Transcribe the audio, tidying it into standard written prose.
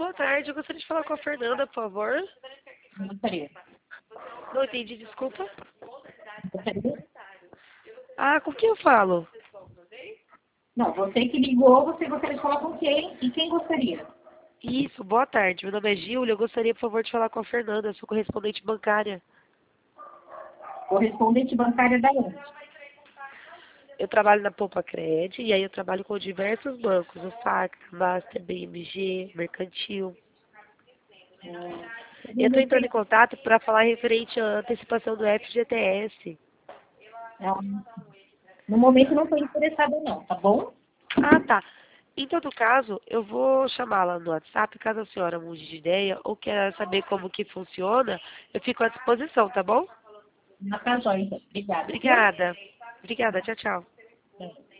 Boa tarde, eu gostaria de falar com a Fernanda, por favor. Gostaria. Não entendi, desculpa. Gostaria? Ah, com quem eu falo? Não, você que ligou, você gostaria de falar com quem? E quem gostaria? Isso, boa tarde. Meu nome é Gília, eu gostaria, por favor, de falar com a Fernanda, eu sou correspondente bancária. Correspondente bancária da onde? Eu trabalho na Poupa Cred e aí eu trabalho com diversos bancos, o Facta, Master, BMG, Mercantil. Eu estou entrando em contato para falar referente à antecipação do FGTS. No momento não estou interessada não, tá bom? Ah, tá. Em todo caso, eu vou chamá-la no WhatsApp, caso a senhora mude de ideia ou queira saber como que funciona, eu fico à disposição, tá bom? Na tá joia, então. Obrigada, viu? Obrigada. Obrigada, tchau, tchau. É.